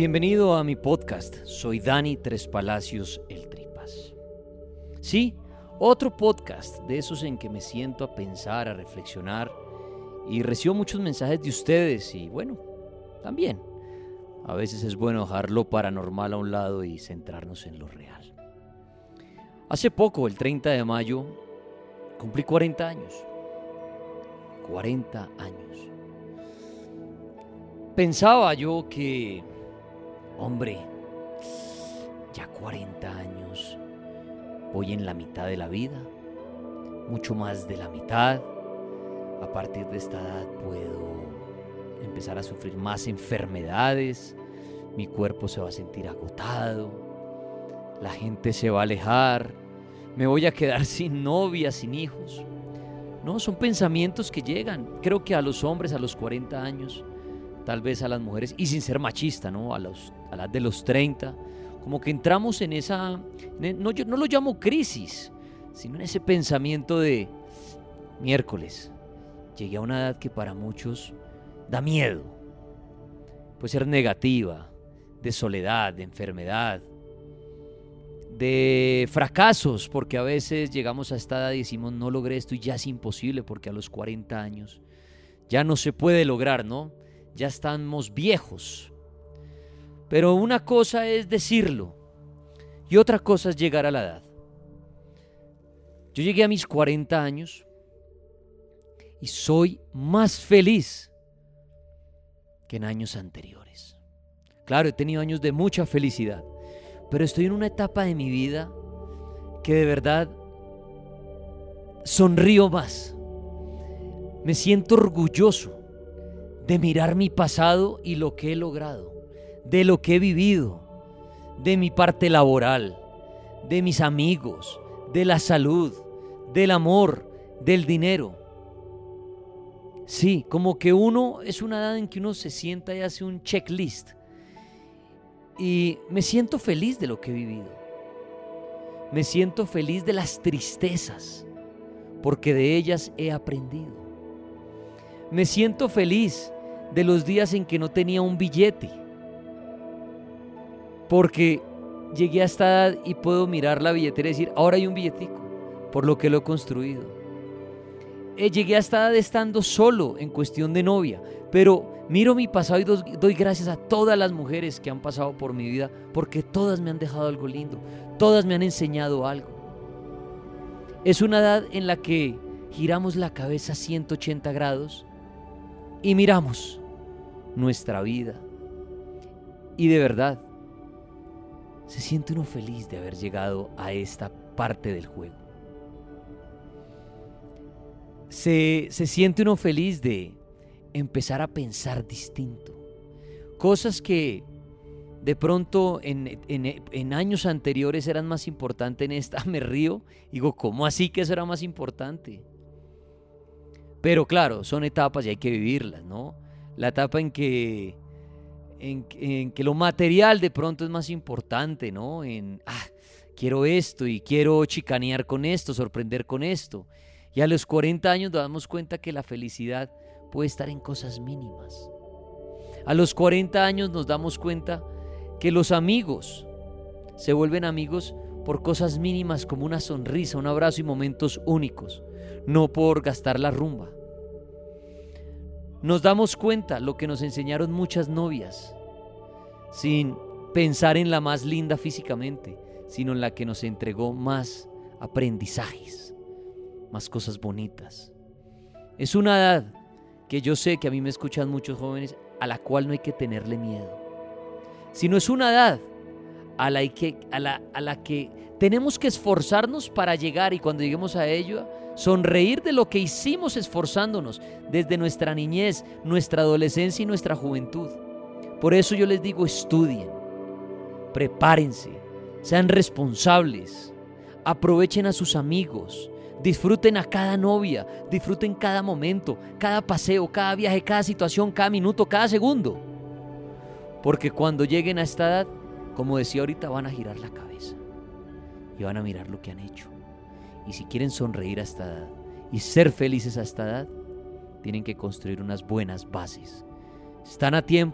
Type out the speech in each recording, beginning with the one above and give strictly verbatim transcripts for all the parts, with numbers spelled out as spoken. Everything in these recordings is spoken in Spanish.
Bienvenido a mi podcast. Soy Dani Tres Palacios El Tripas. Sí, otro podcast de esos en que me siento a pensar, a reflexionar y recibo muchos mensajes de ustedes y bueno, también a veces es bueno dejar lo paranormal a un lado y centrarnos en lo real. Hace poco, el treinta de mayo, cumplí cuarenta años. cuarenta años. Pensaba yo que, hombre, ya cuarenta años, voy en la mitad de la vida, mucho más de la mitad. A partir de esta edad puedo empezar a sufrir más enfermedades, mi cuerpo se va a sentir agotado, la gente se va a alejar, me voy a quedar sin novia, sin hijos. No, son pensamientos que llegan, creo que a los hombres a los cuarenta años, tal vez a las mujeres, y sin ser machista, ¿no? A los, a las de los treinta, como que entramos en esa, no, yo no lo llamo crisis, sino en ese pensamiento de miércoles, llegué a una edad que para muchos da miedo, puede ser negativa, de soledad, de enfermedad, de fracasos, porque a veces llegamos a esta edad y decimos no logré esto y ya es imposible porque a los cuarenta años ya no se puede lograr, ¿no? Ya estamos viejos. Pero una cosa es decirlo y otra cosa es llegar a la edad. Yo llegué a mis cuarenta años y soy más feliz que en años anteriores. Claro, he tenido años de mucha felicidad, pero estoy en una etapa de mi vida que de verdad sonrío más. Me siento orgulloso de mirar mi pasado y lo que he logrado, de lo que he vivido, de mi parte laboral, de mis amigos, de la salud, del amor, del dinero. Sí, como que uno es una edad en que uno se sienta y hace un checklist. Y me siento feliz de lo que he vivido. Me siento feliz de las tristezas, porque de ellas he aprendido. Me siento feliz de los días en que no tenía un billete, porque llegué a esta edad y puedo mirar la billetera y decir, ahora hay un billetico, por lo que lo he construido. Eh, llegué a esta edad estando solo en cuestión de novia, pero miro mi pasado y doy, doy gracias a todas las mujeres que han pasado por mi vida, porque todas me han dejado algo lindo, todas me han enseñado algo. Es una edad en la que giramos la cabeza ciento ochenta grados y miramos nuestra vida. Y de verdad, se siente uno feliz de haber llegado a esta parte del juego. Se, se siente uno feliz de empezar a pensar distinto. Cosas que de pronto en, en, en años anteriores eran más importantes, en esta me río. Digo, ¿cómo así que eso era más importante? Pero claro, son etapas y hay que vivirlas, ¿no? La etapa en que, en, en que lo material de pronto es más importante, ¿no? En, ah, quiero esto y quiero chicanear con esto, sorprender con esto. Y a los cuarenta años nos damos cuenta que la felicidad puede estar en cosas mínimas. A los cuarenta años nos damos cuenta que los amigos se vuelven amigos por cosas mínimas como una sonrisa, un abrazo y momentos únicos, no por gastar la rumba. Nos damos cuenta lo que nos enseñaron muchas novias, sin pensar en la más linda físicamente, sino en la que nos entregó más aprendizajes, más cosas bonitas. Es una edad que yo sé que a mí me escuchan muchos jóvenes, a la cual no hay que tenerle miedo, sino es una edad a la que, a la, a la que tenemos que esforzarnos para llegar, y cuando lleguemos a ello, sonreír de lo que hicimos esforzándonos desde nuestra niñez, nuestra adolescencia y nuestra juventud. Por eso yo les digo, estudien, prepárense, sean responsables, aprovechen a sus amigos, disfruten a cada novia, disfruten cada momento, cada paseo, cada viaje, cada situación, cada minuto, cada segundo. Porque cuando lleguen a esta edad, como decía ahorita, van a girar la cabeza y van a mirar lo que han hecho. Y si quieren sonreír a esta edad y ser felices a esta edad, tienen que construir unas buenas bases. Están a tiempo.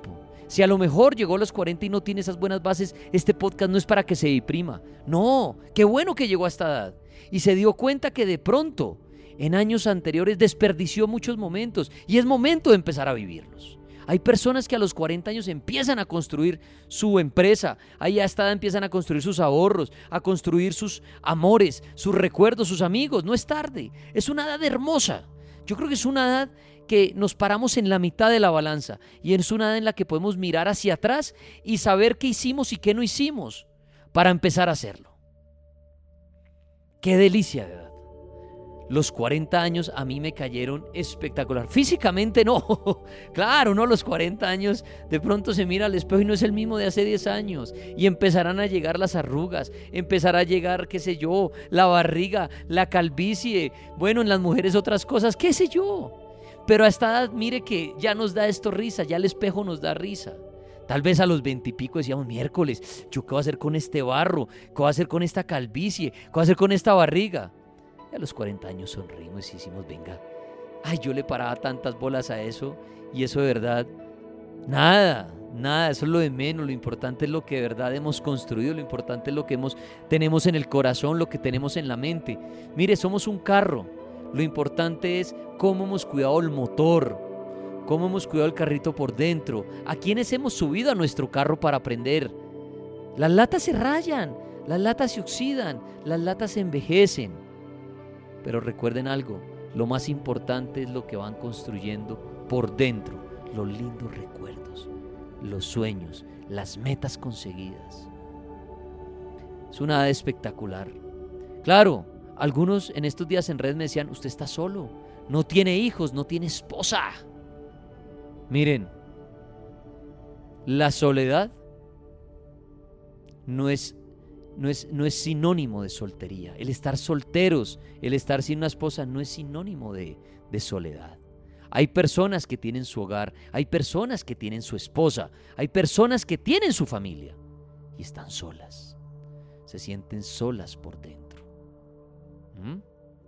Si a lo mejor llegó a los cuarenta y no tiene esas buenas bases, este podcast no es para que se deprima. No, qué bueno que llegó a esta edad y se dio cuenta que de pronto en años anteriores desperdició muchos momentos y es momento de empezar a vivirlos. Hay personas que a los cuarenta años empiezan a construir su empresa, ahí a esta edad empiezan a construir sus ahorros, a construir sus amores, sus recuerdos, sus amigos. No es tarde, es una edad hermosa. Yo creo que es una edad que nos paramos en la mitad de la balanza y es una edad en la que podemos mirar hacia atrás y saber qué hicimos y qué no hicimos para empezar a hacerlo. Qué delicia de edad. Los cuarenta años a mí me cayeron espectacular. Físicamente no, claro, no, los cuarenta años de pronto se mira al espejo y no es el mismo de hace diez años. Y empezarán a llegar las arrugas, empezará a llegar, qué sé yo, la barriga, la calvicie, bueno, en las mujeres otras cosas, qué sé yo. Pero a esta edad mire que ya nos da esto risa, ya el espejo nos da risa. Tal vez a los veintipico decíamos, miércoles, ¿yo qué voy a hacer con este barro? ¿Qué voy a hacer con esta calvicie? ¿Qué voy a hacer con esta barriga? Y a los cuarenta años sonrimos y decimos, venga, ay, yo le paraba tantas bolas a eso y eso de verdad, nada, nada, eso es lo de menos. Lo importante es lo que de verdad hemos construido, lo importante es lo que hemos, tenemos en el corazón, lo que tenemos en la mente. Mire, somos un carro, lo importante es cómo hemos cuidado el motor, cómo hemos cuidado el carrito por dentro, a quiénes hemos subido a nuestro carro para aprender. Las latas se rayan, las latas se oxidan, las latas se envejecen. Pero recuerden algo, lo más importante es lo que van construyendo por dentro, los lindos recuerdos, los sueños, las metas conseguidas. Es una edad espectacular. Claro, algunos en estos días en redes me decían, usted está solo, no tiene hijos, no tiene esposa. Miren, la soledad no es No es, no es sinónimo de soltería. El estar solteros, el estar sin una esposa no es sinónimo de, de soledad. Hay personas que tienen su hogar, hay personas que tienen su esposa, hay personas que tienen su familia y están solas. Se sienten solas por dentro. ¿Mm?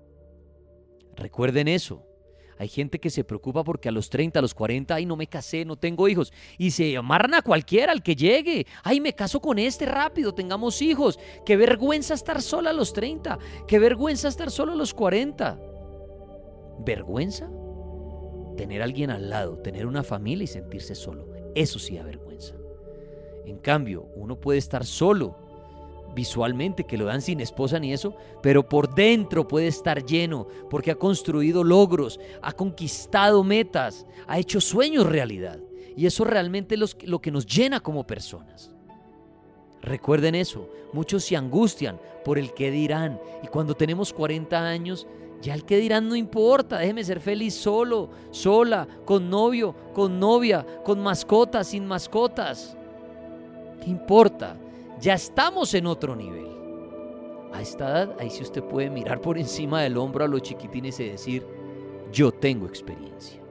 Recuerden eso. Hay gente que se preocupa porque a los treinta, a los cuarenta, ay, no me casé, no tengo hijos. Y se amarran a cualquiera, al que llegue. Ay, me caso con este rápido, tengamos hijos. Qué vergüenza estar sola a los treinta. Qué vergüenza estar solo a los cuarenta. ¿Vergüenza? Tener a alguien al lado, tener una familia y sentirse solo. Eso sí da vergüenza. En cambio, uno puede estar solo visualmente, que lo dan sin esposa ni eso, pero por dentro puede estar lleno porque ha construido logros, ha conquistado metas, ha hecho sueños realidad, y eso realmente es lo que nos llena como personas. Recuerden eso, muchos se angustian por el qué dirán, y cuando tenemos cuarenta años ya el qué dirán no importa. Déjeme ser feliz solo, sola, con novio, con novia, con mascotas, sin mascotas. ¿Qué importa? Ya estamos en otro nivel. A esta edad, ahí sí usted puede mirar por encima del hombro a los chiquitines y decir, yo tengo experiencia.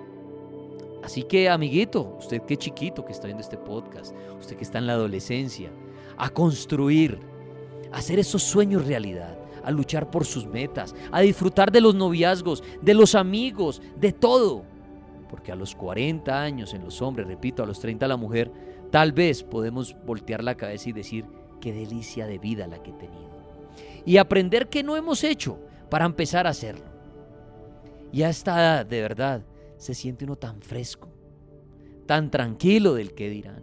Así que, amiguito, usted que es chiquito que está viendo este podcast, usted que está en la adolescencia, a construir, a hacer esos sueños realidad, a luchar por sus metas, a disfrutar de los noviazgos, de los amigos, de todo. Porque a los cuarenta años en los hombres, repito, a los treinta la mujer, tal vez podemos voltear la cabeza y decir, qué delicia de vida la que he tenido. Y aprender qué no hemos hecho para empezar a hacerlo. Y a esta edad, de verdad, se siente uno tan fresco, tan tranquilo del qué dirán.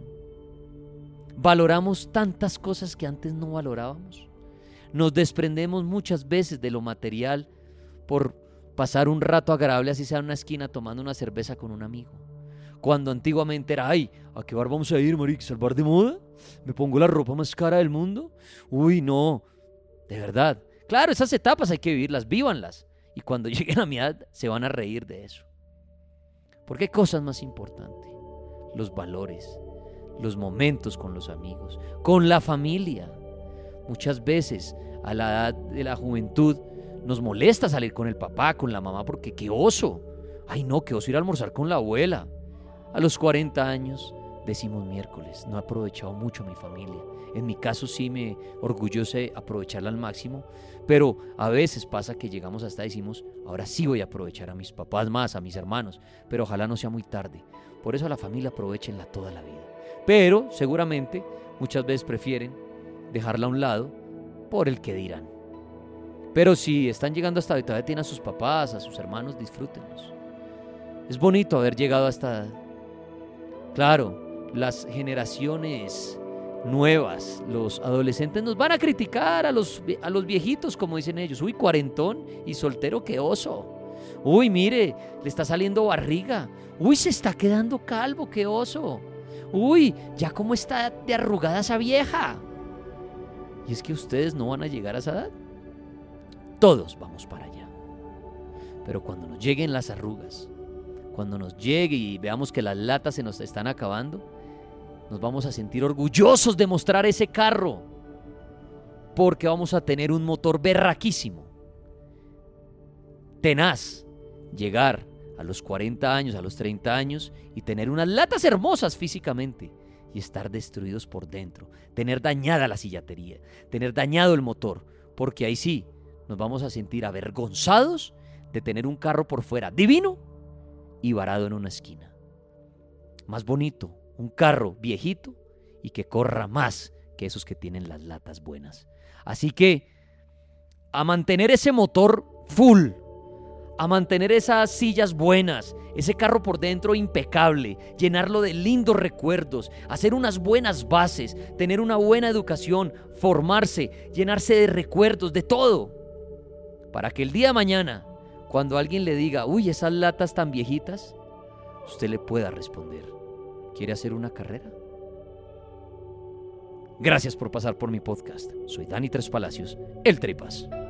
Valoramos tantas cosas que antes no valorábamos. Nos desprendemos muchas veces de lo material por pasar un rato agradable, así sea en una esquina tomando una cerveza con un amigo. Cuando antiguamente era, ay, ¿a qué bar vamos a ir, marica? ¿Al bar de moda? ¿Me pongo la ropa más cara del mundo? Uy, no, de verdad. Claro, esas etapas hay que vivirlas, vívanlas. Y cuando lleguen a mi edad, se van a reír de eso. Porque hay cosas más importantes. Los valores, los momentos con los amigos, con la familia. Muchas veces, a la edad de la juventud, nos molesta salir con el papá, con la mamá, porque qué oso. Ay, no, qué oso ir a almorzar con la abuela. A los cuarenta años, Decimos miércoles, no he aprovechado mucho a mi familia. En mi caso sí me orgullece aprovecharla al máximo, pero a veces pasa que llegamos hasta decimos, ahora sí voy a aprovechar a mis papás más, a mis hermanos, pero ojalá no sea muy tarde. Por eso a la familia aprovechenla toda la vida. Pero seguramente muchas veces prefieren dejarla a un lado por el que dirán. Pero si están llegando hasta ahí, todavía tienen a sus papás, a sus hermanos, disfrútenlos. Es bonito haber llegado a esta edad. Claro, las generaciones nuevas, los adolescentes nos van a criticar a los, a los viejitos, como dicen ellos. Uy, cuarentón y soltero, qué oso. Uy, mire, le está saliendo barriga. Uy, se está quedando calvo, qué oso. Uy, ya cómo está de arrugada esa vieja. Y es que ustedes no van a llegar a esa edad. Todos vamos para allá. Pero cuando nos lleguen las arrugas, cuando nos llegue y veamos que las latas se nos están acabando, nos vamos a sentir orgullosos de mostrar ese carro, porque vamos a tener un motor berraquísimo, tenaz, llegar a los cuarenta años, a los treinta años y tener unas latas hermosas físicamente y estar destruidos por dentro, tener dañada la sillatería, tener dañado el motor, porque ahí sí nos vamos a sentir avergonzados de tener un carro por fuera divino y varado en una esquina. Más bonito, un carro viejito y que corra más que esos que tienen las latas buenas. Así que a mantener ese motor full, a mantener esas sillas buenas, ese carro por dentro impecable, llenarlo de lindos recuerdos, hacer unas buenas bases, tener una buena educación, formarse, llenarse de recuerdos, de todo, para que el día de mañana, cuando alguien le diga, uy, esas latas tan viejitas, usted le pueda responder, ¿quiere hacer una carrera? Gracias por pasar por mi podcast. Soy Dani Tres Palacios, el Tripas.